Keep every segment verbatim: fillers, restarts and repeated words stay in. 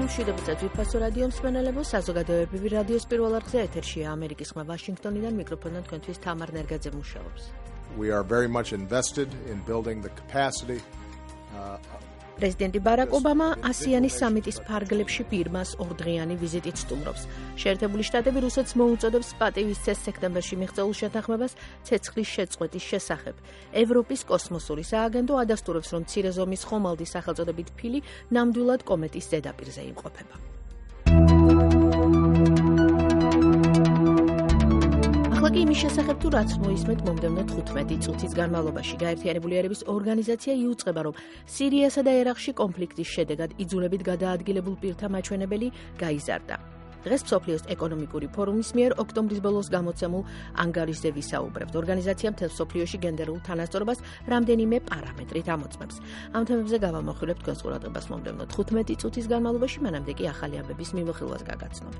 მშვიდობისას ვიფასო რადიო მსმენელებო, საზოგადოებრივი რადიოს პირველ არხზე ეთერშია ამერიკის ხმა ვაშინგტონიდან, მიკროფონთან თქვენთვის თამარ ნერგაძე მუშაობს. We are very much invested in building the capacity. პრეზიდენტი ბარაკ ობამა ასიანის სამიტის ფარგლებში ბირმას ორდღიანი ვიზიტით სტუმრობს. შეერთებული შტატები რუსეთს მოუწოდებს პატივისცეს სექტემბერში მიღწეულ შეთანხმებას ცეცხლის შეწყვეტის შესახებ. ევროპის კოსმოსური სააგენტო ადასტურებს, რომ მცირე ზომის ხომალდის სახელწოდებით ფილი ნამდვილად კომეტის ზედაპირზე იმყოფება. ახლა იმის შესახებ, თუ რაც მოისმენთ მომდევნო თხუთმეტი წუთის განმავლობაში, გაერთიანებული ერების ორგანიზაცია იუწყება, რომ სირიასა და ერაყში კონფლიქტის შედეგად იძულებით გადაადგილებულ პირთა მაჩვენებელი გაიზარდა. დღეს მსოფლიოს ეკონომიკური ფორუმის მიერ ოქტომბრის ბოლოს გამოცემულ ანგარიშზე ვისაუბრებთ. ორგანიზაცია მთელ მსოფლიოში გენდერულ თანასწორობას რამდენიმე პარამეტრით ამოწმებს. ამ თემებზე გავამახვილებთ თქვენს ყურადღებას მომდევნო თხუთმეტი წუთის განმავლობაში, მანამდე კი ახალი ამბების მიმოხილვას გაგაცნობთ.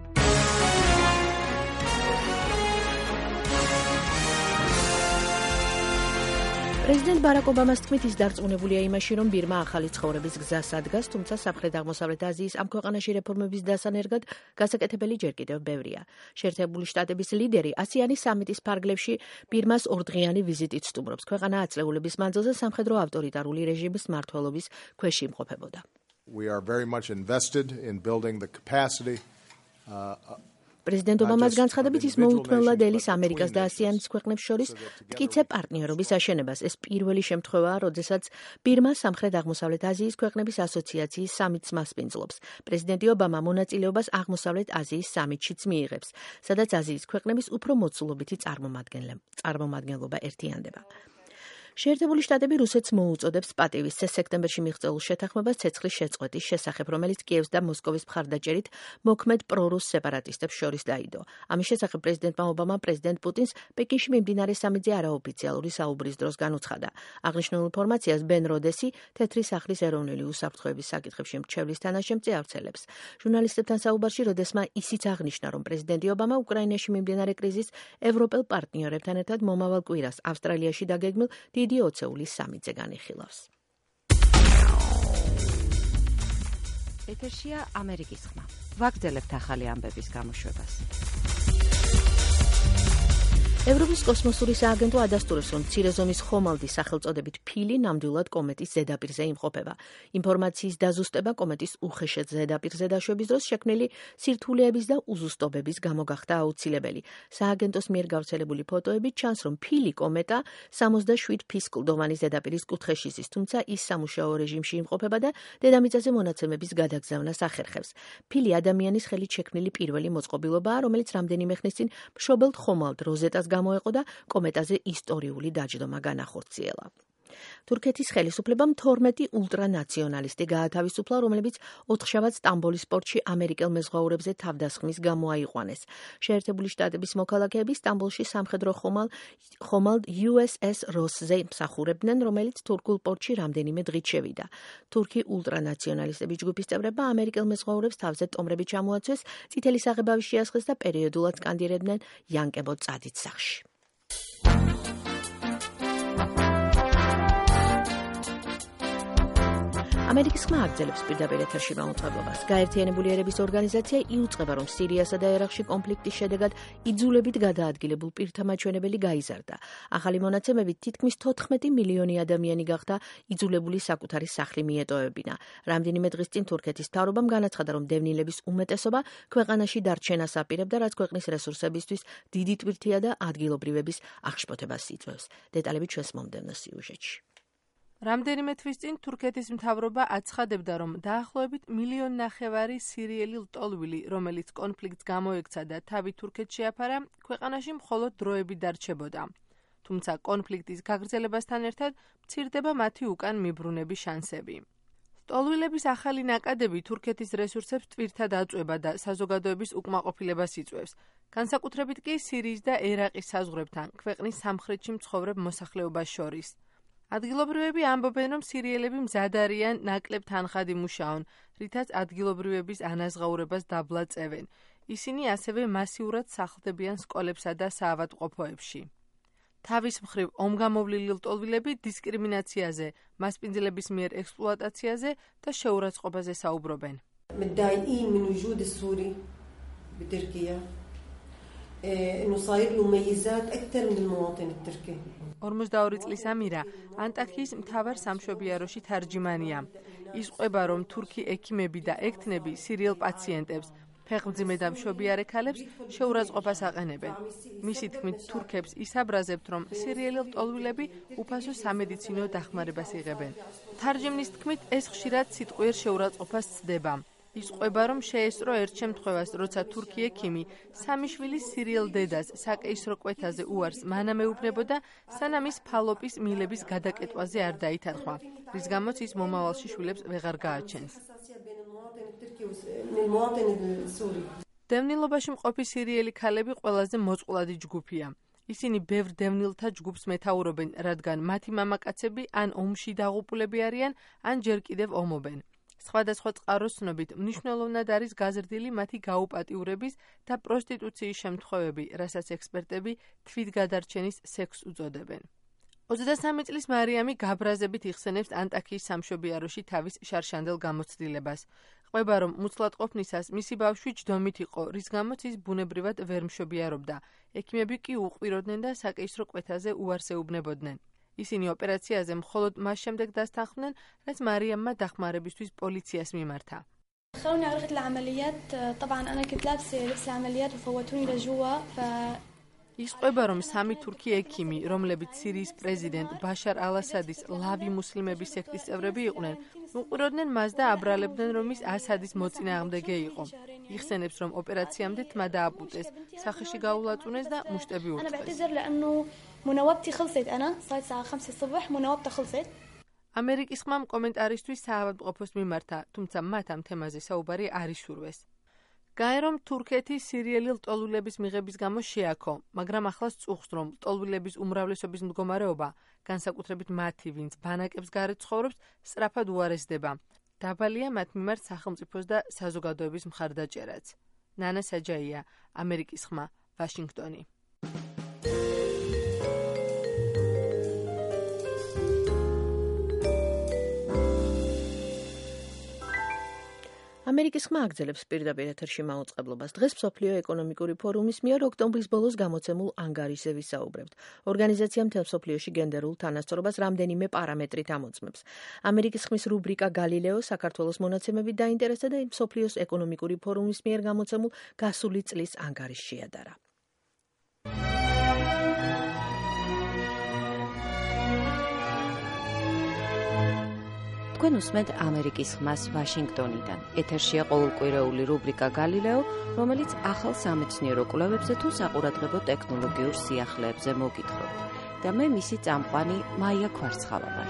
პრეზიდენტ ბარაკ ობამას თქმით, ის დარწმუნებულია იმაში, რომ ბირმა ახალი ცხოვრების გზას ადგას, თუმცა სამხრეთ-აღმოსავლეთ აზიის ამ ქვეყანაში რეფორმების დასანერგად გასაკეთებელი ჯერ კიდევ ბევრია. შეერთებული შტატების ლიდერი ასიანის სამიტის ფარგლებში ბირმას ორდღიანი ვიზიტით სტუმრობს. ქვეყანა ათწლეულების მანძილზე სამხედრო ავტორიტარული რეჟიმის მმართველობის ქვეშ იმყოფებოდა. We are very much invested in building the capacity. პრეზიდენტ ობამას განცხადებით, ის მოუთმენლად ელის ამერიკას და ასიანის ქვეყნებს შორის მტკიცე პარტნიორობის აშენებას. ეს პირველი შემთხვევაა, როდესაც ბირმა სამხრეთ-აღმოსავლეთ აზიის ქვეყნების ასოციაციის სამიტს მასპინძლობს. პრეზიდენტი ობამა მონაწილეობას აღმოსავლეთ აზიის სამიტშიც მიიღებს, სადაც აზიის ქვეყნების უფრო მოცულობითი წარმომადგენლობა ერთიანდება. შეერთებული შტატები რუსეთს მოუწოდებს პატივისცეს სექტემბერში მიღწეულ შეთანხმებას ცეცხლის შეწყვეტის შესახებ, რომელიც კიევს და მოსკოვის მხარდაჭერით მოქმედ პრორუს სეპარატისტებს შორის დაიდო. ამის შესახებ პრეზიდენტმა ობამამ პრეზიდენტ პუტინს პეკინში მიმდინარე სამიტზე არაოფიციალური საუბრის დროს განუცხადა. აღნიშნულ ინფორმაციას ბენ როდესი, თეთრი სახლის ეროვნული უსაფრთხოების საკითხებში მრჩევლის თანაშემწე ავრცელებს. ჟურნალისტებთან საუბარში როდესმა ისიც აღნიშნა, რომ პრეზიდენტი ობამა უკრაინაში მიმდინარე კრიზისს ევროპელ პარტნიორებთან ერთად მომავალ კვირას ავსტრალიაში დაგეგმილ დიდი ოცეულის სამიტზე განიხილავს. ეთერშია ამერიკის ხმა. ვაგრძელებთ ახალი ამბების გამოშვებას. ევროპის კოსმოსური სააგენტო ადასტურებს, რომ მცირე ზომის ხომალდის სახელწოდებით ფილი ნამდვილად კომეტის ზედაპირზე იმყოფება. ინფორმაციის დაზუსტება კომეტის უხეშად ზედაპირზე დაშვების დროს შექმნილი სირთულეების და უზუსტობების გამო გახდა აუცილებელი. სააგენტოს მიერ გავრცელებული ფოტოებით ჩანს, რომ ფილი კომეტა სამოცდაშვიდ ფის კლდოვანი ზედაპირის კუთხეში ზის, თუმცა ის სამუშაო რეჟიმში იმყოფება და დედამიწაზე მონაცემების გადაგზავნას ახერხებს. ფილი ადამიანის ხელით შექმნილი პირველი მოწყობილობაა, რომელიც რამდენიმე ხნის წინ მშობელთ ხომალდ როზეტას გამოეყო და კომეტაზე ისტორიული დაჯდომა განახორციელა. თურქეთის ხელისუფლებამ თორმეტი ულტრანაციონალისტი გაათავისუფლა, რომლებიც ოთხშაბათ სტამბოლის პორტში ამერიკელ მეზღვაურებზე თავდასხმის გამო აიყვანეს. შეერთებული შტატების მოქალაქეები სტამბოლში სამხედრო ხომალ ხომალდ იუ ეს ეს როსზე მსახურებდნენ, რომელიც თურქულ პორტში რამდენიმე დღით შევიდა. თურქი ულტრანაციონალისტების ჯგუფის წევრებმა ამერიკელ მეზღვაურებს თავზე ტომრები ჩამოაცვეს, წითელი საღებავი შეასხეს და პერიოდულად სკანდირებდნენ „იანკებო წადით სახში“. ამერიკის ხმა აგრძელებს პირდაპირ ეთერში მაუწყებლობას. გაერთიანებული ერების ორგანიზაცია იუწყება, რომ სირიასა და ერაყში კონფლიქტის შედეგად იძულებით გადაადგილებულ პირთა მაჩვენებელი გაიზარდა. ახალი მონაცემებით თითქმის თოთხმეტი მილიონი ადამიანი გახდა იძულებული საკუთარი სახლი მიეტოვებინა. რამდენიმე დღის წინ თურქეთის მთავრობამ განაცხადა, რომ დევნილების უმეტესობა ქვეყანაში დარჩენას აპირებდა, რაც ქვეყნის რესურსებისთვის დიდი ტვირთია და ადგილობრივების აღშფოთებას იწვევს. დეტალები ჩვენს მომდევნო სიუჟეტში. რამდენიმე თვის წინ თურქეთის მთავრობა აცხადებდა, რომ დაახლოებით მილიონ ნახევარი სირიელი ლტოლვილი, რომელიც კონფლიქტს გამოექცა და თავი თურქეთში აფარა, ქვეყანაში მხოლოდ დროებით დარჩებოდა. თუმცა კონფლიქტის გაგრძელებასთან ერთად მცირდება მათი უკან მიბრუნების შანსები. ლტოლვილების ახალი ნაკადები თურქეთის რესურსებს ტვირთად აწვება და საზოგადოების უკმაყოფილებას იწვევს. განსაკუთრებით კი სირიის და ერაყის საზღვრებთან, ქვეყნის სამხრეთში მცხოვრებ მოსახლეობას შორის. ადგილობრივები ამბობენ, რომ სირიელები მზად არიან ნაკლებ თანხად იმუშაონ, რითაც ადგილობრივების ანაზღაურებას დაბლა წევენ. ისინი ასევე მასიურად სახლდებიან სკოლებსა და საავადმყოფოებში. თავის მხრივ ომგამოვლილი ლტოლვილები დისკრიმინაციაზე, მასპინძლების მიერ ექსპლუატაციაზე და შეურაცხყოფაზე საუბრობენ. متضايقين من وجود السوري بتركيا إنه صاير له ميزات أكثر من المواطن التركي. ორმოცდაორი წლის ამირა ანტაქიის მთავარ სამშობიაროში თარჯიმანია. ის ყვება, რომ თურქი ექიმები და ექთნები სირიელ პაციენტებს, ფეხმძიმე და მშობიარე ქალებს შეურაცხყოფას აყენებენ. მისი თქმით, თურქებს ისაბრაზებთ, რომ სირიელი ლტოლვილები უფასო სამედიცინო დახმარებას იღებენ. თარჯიმნის თქმით, ეს ხშირად სიტყვიერ შეურაცხყოფას ცდება. ის ყვება, რომ შეესწრო ერთ შემთხვევას, როცა თურქი ექიმი სამი შვილის სირიელ დედას საკეისრო კვეთაზე უარს მანამ ეუბნებოდა, სანამ ის ფალოპის მილების გადაკეტვაზე არ დაითარხვა, რის გამოც ის მომავალში შვილებს ვეღარ გააჩენს. დევნილობაში მყოფი სირიელი ქალები ყველაზე მოწყვლადი ჯგუფია. ისინი ბევრ დევნილთა ჯგუფს მეთაურობენ, რადგან მათი მამაკაცები ან ომში დაღუპულები არიან, ან ჯერ კიდევ ომობენ. სხვადასხვა წყაროს ცნობით, მნიშვნელოვნად არის გაზრდილი მათი გაუპატიურების და პროსტიტუციის შემთხვევები, რასაც ექსპერტები თვითგადარჩენის სექსს უწოდებენ. ოცდასამი წლის მარიამი გაბრაზებით იხსენებს ანტაქიის სამშობიაროში თავის შარშანდელ გამოცდილებას. ყვება, რომ მუცლადყოფნისას მისი ბავშვი ჯდომით იყო, რის გამოც ის ბუნებრივად ვერ მშობიარობდა. ექიმები კი უყვიროდნენ და საკეისრო კვეთაზე უარს ეუბნებოდნენ. ისინი ოპერაციაზე მხოლოდ მას შემდეგ დასთანხმდნენ, რაც მარიამმა დახმარებისთვის პოლიციას მიმართა. خلوني أروح العمليات طبعا أنا كنت لابسة لبس العمليات وفوتوني لجوا ف ის ყვება, რომ სამი თურქი ექიმი, რომლებიც სირიის პრეზიდენტ ბაშარ ალ-ასადის ლავი მუსლიმების სექტის წევრები იყვნენ, უყუროდნენ მას და აბრალებდნენ, რომ ის ასადის მოწინააღმდეგე იყო. იხსენებს, რომ ოპერაციამდე თმა დააპუტეს, სახეში გაულაწუნეს და მუშტები أنا ურტყეს. بعتذر لأنه مناوبتي خلصت أنا صارت الساعة خمسة الصبح مناوبتي خلصت. ამერიკის ხმამ კომენტარისთვის საავადმყოფოს მიმართა, თუმცა მათ ამ თემაზე საუბარი არ იშურვეს. გაე, რომ თურქეთი სირიელი ლტოლვილების მიღების გამო შეაქო, მაგრამ ახლა სწუხს, რომ ლტოლვილების უმრავლესობის მდგომარეობა, განსაკუთრებით მათი, ვინც ბანაკებს გარეთ ცხოვრობს, სწრაფად უარესდება. დაბალია მათ მიმართ სახელმწიფოს და საზოგადოების მხარდაჭერაც. ნანა საჯაია, ამერიკის ხმა, ვაშინგტონი. ამერიკის ხმა აგრძელებს პირდაპირ ეთერში მაუწყებლობას. დღეს მსოფლიო ეკონომიკური ფორუმის მიერ ოქტომბრის ბოლოს გამოცემულ ანგარიშზე ვისაუბრებთ. ორგანიზაცია მთელ მსოფლიოში გენდერულ თანასწორობას რამდენიმე პარამეტრით ამოწმებს. ამერიკის ხმის რუბრიკა გალილეო საქართველოს მონაცემებით დაინტერესდა და მსოფლიოს ეკონომიკური ფორუმის მიერ გამოცემულ გასული წლის ანგარიშს შეადარა. თქვენ უსმენთ ამერიკის ხმას ვაშინგტონიდან. ეთერშია ყოველკვირეული რუბრიკა გალილეო, რომელიც ახალ სამეცნიერო კვლევებზე თუ საყურადღებო ტექნოლოგიურ სიახლეებზე მოგითხრობთ. და მე მისი წამყვანი მაია ქვარცხავა ვარ.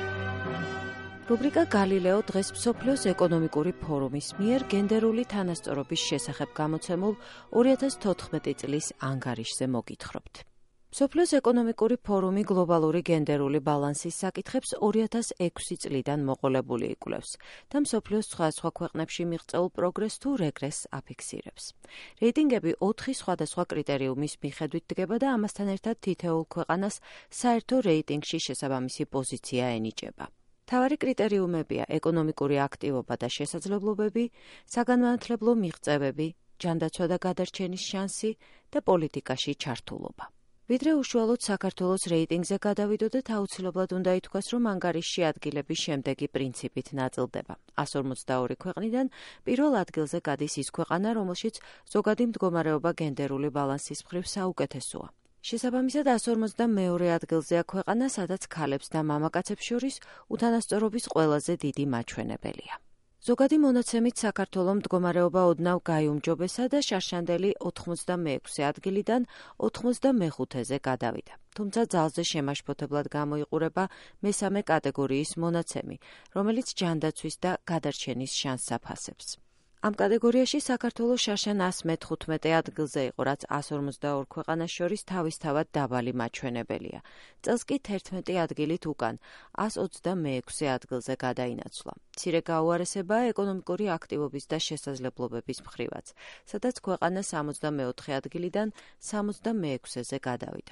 რუბრიკა გალილეო დღეს მსოფლიოს ეკონომიკური ფორუმის მიერ გენდერული თანასწორობის შესახებ გამოცემულ ორი ათას თოთხმეტი წლის ანგარიშზე მოგითხრობთ. მსოფლიოს ეკონომიკური ფორუმი გლობალური გენდერული ბალანსის საკითხებს ორი ათას ექვსი წლიდან მოყოლებული იკვლევს და მსოფლიოს სხვადასხვა ქვეყნებში მიღწეულ პროგრესს თუ რეგრესს აფიქსირებს. რეიტინგები ოთხი სხვადასხვა კრიტერიუმის მიხედვით დგება და ამასთან ერთად თითოეულ ქვეყანას საერთო რეიტინგში შესაბამისი პოზიცია ენიჭება. მთავარი კრიტერიუმებია ეკონომიკური აქტივობა და შესაძლებლობები, საგანმანათლებლო მიღწევები, ჯანდაცვა და გადარჩენის შანსი და პოლიტიკაში ჩართულობა. ვიდრე უშუალოდ საქართველოს რეიტინგზე გადავიდოდეთ, აუცილებლად უნდა ითქვას, რომ ანგარიშში ადგილები შემდეგი პრინციპით ნაწილდება. εκατს ორმოცდაორი ქვეყნიდან პირველ ადგილზე გადის ის ქვეყანა, რომელშიც ზოგადი მდგომარეობა გენდერული ბალანსის მხრივ საუკეთესოა. შესაბამისად, εκατს ორმოცდამეორე ადგილზეა ქვეყანა, სადაც ქალებს და მამაკაცებს შორის უთანასწორობის ყველაზე დიდი მაჩვენებელია. ზოგადი მონაცემით საქართველოს მდგომარეობა ოდნავ გაიუმჯობესა და შარშანდელი ოთხმოცდამეექვსე ადგილიდან ოთხმოცდამეხუთეზე გადავიდა. თუმცა ძალზე შემაშფოთებლად გამოიყურება მესამე კატეგორიის მონაცემი, რომელიც ჯანდაცვის და გადარჩენის შანსს აფასებს. ამ კატეგორიაში საქართველოს შარშან εκατს მეთხუთმეტე ადგილზე იყო, რაც εκατს ორმოცდაორ ქვეყანას შორის თავისთავად დაბალი მაჩვენებელია. წელს კი თერთმეტი ადგილით უკან, εκατს ოცდამეექვსე ადგილზე გადაინაცვლა. მცირე გაუარესებაა ეკონომიკური აქტივობის და შესაძლებლობების მხრივაც, სადაც ქვეყანა სამოცდამეოთხე ადგილიდან სამოცდამეექვსეზე გადავიდა.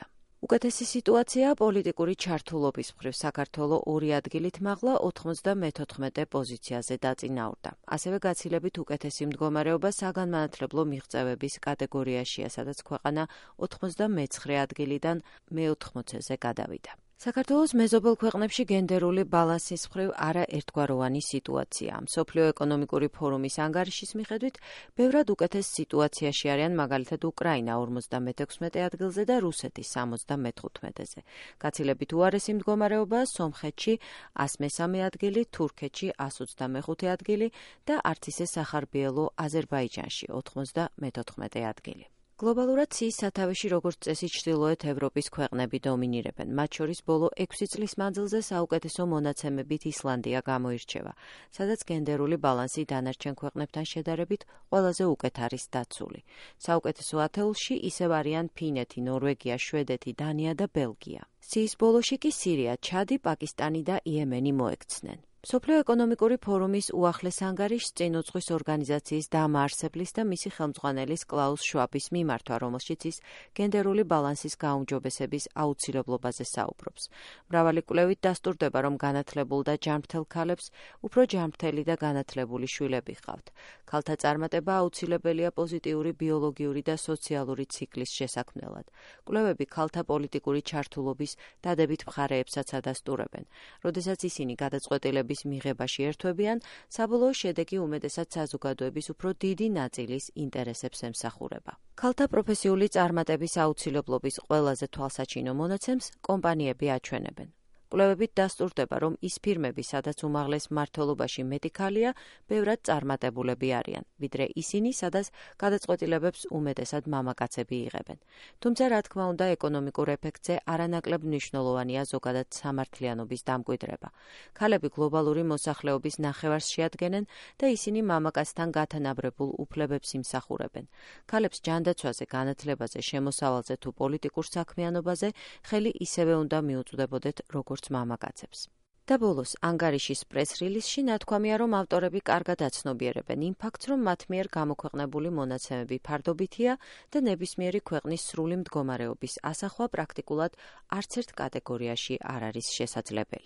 უკეთესი სიტუაციაა პოლიტიკური ჩართულობის მხრივ. საქართველო ორი ადგილით მაღლა ოთხმოცდამეთოთხმეტე პოზიციაზე დაწინაურდა. ასევე გაცილებით უკეთესი მდგომარეობა საგანმანათლებლო მიღწევების კატეგორიაშია, სადაც ქვეყანა ოთხმოცდამეცხრე ადგილიდან მეოთხმოცეზე გადავიდა. საქართველოს მეზობელ ქვეყნებში გენდერული ბალანსის მხრივ არაერთგვაროვანი სიტუაციაა. მსოფლიო ეკონომიკური ფორუმის ანგარიშის მიხედვით, ბევრად უკეთეს სიტუაციაში არიან მაგალითად უკრაინა ორმოცდამეექვსმეტე ადგილზე და რუსეთი სამოცდამეთხუთმეტეზე. გაცილებით უარესი მდგომარეობაა სომხეთში ასი მესამე ადგილი, თურქეთში ასი ოცდამეხუთე ადგილი და არც ისე სახარბიელო აზერბაიჯანში ოთხმოცდამეთოთხმეტე ადგილი. გლობალურად ციის სათავეში როგორც წესი ჩრდილოეთ ევროპის ქვეყნები დომინირებენ. მათ შორის ბოლო ექვსი წლის მანძილზე საუკეთესო მონაცემებით ისლანდია გამოირჩევა, სადაც გენდერული ბალანსი დანარჩენ ქვეყნებთან შედარებით ყველაზე უკეთ არის დაცული. საუკეთესო ათეულში ისევ არიან ფინეთი, ნორვეგია, შვედეთი, დანია და ბელგია. ციის ბოლოში კი სირია, ჩადი, პაკისტანი და იემენი მოექცნენ. მსოფლიო ეკონომიკური ფორუმის უახლეს ანგარიშს წინ უძღვის ორგანიზაციის დამაარსებლის და მისი ხელმძღვანელის კლაუს შვაბის მიმართვა, რომელშიც ის გენდერული ბალანსის გაუმჯობესების აუცილებლობაზე საუბრობს. მრავალი კვლევით დასტურდება, რომ განათლებულ და ჯანმრთელ ქალებს უფრო ჯანმრთელი და განათლებული შვილები ჰყავთ. ქალთა წარმატება აუცილებელია პოზიტიური ბიოლოგიური და სოციალური ციკლის შესაქმნელად. კვლევები ქალთა პოლიტიკური ჩართულობის დადებით მხარეებსაც ადასტურებენ. როდესაც ისინი გადაწყვეტილების მიღებაში ერთვებიან, საბოლოო შედეგი უმეტესად საზოგადოების უფრო დიდი ნაწილის ინტერესებს ემსახურება. ქალთა პროფესიული წარმატების აუცილებლობის ყველაზე თვალსაჩინო მონაცემს კომპანიები აჩვენებენ. კვლევებით დასტურდება, რომ ის ფირმები, სადაც უმაღლეს მმართველობაში მეტი ქალია, ბევრად წარმატებულები არიან, ვიდრე ისინი, სადაც გადაწყვეტილებებს უმეტესად მამაკაცები იღებენ. თუმცა, რა თქმა უნდა, ეკონომიკურ ეფექტზე არანაკლებ მნიშვნელოვანია ზოგადად სამართლიანობის დამკვიდრება. ქალები გლობალური მოსახლეობის ნახევარს შეადგენენ და ისინი მამაკაცთან გათანაბრებულ უფლებებს იმსახურებენ. ქალებს ჯანდაცვაზე, განათლებაზე, შემოსავალზე თუ პოლიტიკურ საქმიანობაზე ხელი ისევე უნდა მიუწვდებოდეთ, როგორც მამაკაცებს. და ბოლოს, ანგარიშის პრეს-რილიზში ნათქვამია, რომ ავტორები კარგად აცნობიერებენ იმ ფაქტს, რომ მათ მიერ გამოქვეყნებული მონაცემები ფარდობითია და ნებისმიერი ქვეყნის სრული მდგომარეობის ასახვა პრაქტიკულად არც ერთ კატეგორიაში არ არის შესაძლებელი.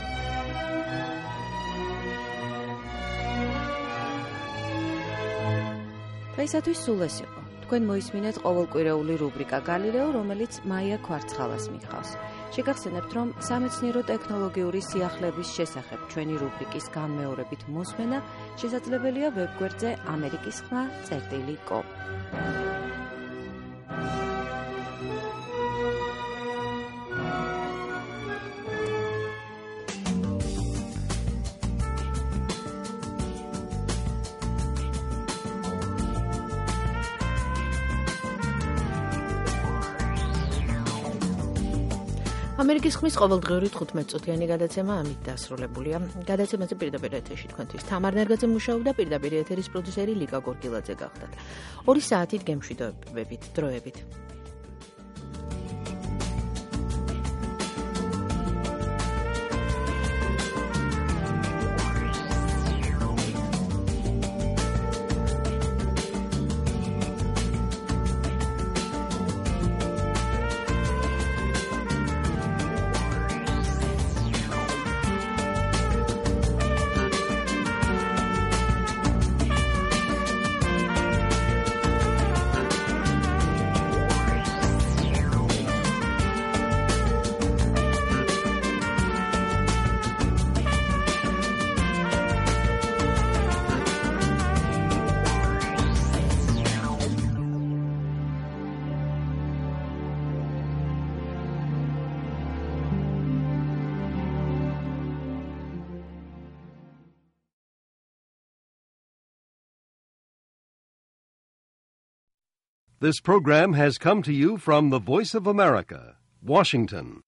დღეისათვის სულ ეს იყო. თქვენ მოისმინეთ ყოველკვირეული რუბრიკა გალილეო, რომელიც მაია ქვარცხალას მიჰყავს. შეგახსენებთ, რომ სამეცნიერო ტექნოლოგიური სიახლეების შესახებ ჩვენი რუბრიკის განმეორებით მოსმენა შესაძლებელია ვებგვერდზე ამერიკის ხმა წერტილი კომ. ამერიკის ხმის ყოველდღიური თხუთმეტწუთიანი გადაცემა ამით დასრულებულია. გადაცემაზე პირდაპირ ეთერში თქვენთვის თამარ ნერგაძე მუშაობდა, პირდაპირ ეთერის პროდიუსერი ლიკა გორგილაძე გახდათ. ორი საათით გემშვიდობებით, დროებით. This program has come to you from the Voice of America, Washington.